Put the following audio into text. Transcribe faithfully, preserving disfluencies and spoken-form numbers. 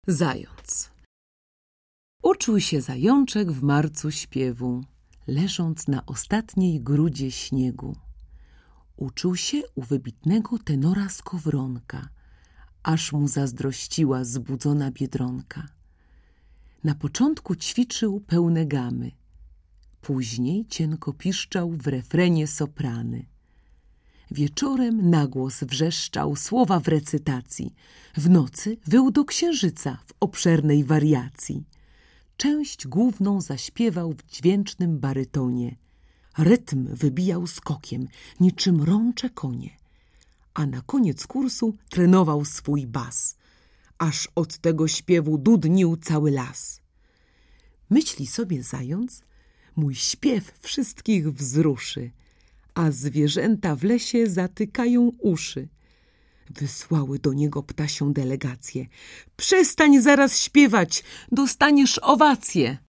Zając. Uczył się zajączek w marcu śpiewu, leżąc na ostatniej grudzie śniegu. Uczył się u wybitnego tenora Skowronka, aż mu zazdrościła zbudzona Biedronka. Na początku ćwiczył pełne gamy, później cienko piszczał w refrenie soprany. Wieczorem nagłos wrzeszczał słowa w recytacji, w nocy wył do księżyca w obszernej wariacji. Część główną zaśpiewał w dźwięcznym barytonie. Rytm wybijał skokiem, niczym rącze konie. A na koniec kursu trenował swój bas, aż od tego śpiewu dudnił cały las. Myśli sobie zając, mój śpiew wszystkich wzruszy, a zwierzęta w lesie zatykają uszy. Wysłały do niego ptasią delegację. Przestań zaraz śpiewać, dostaniesz owację.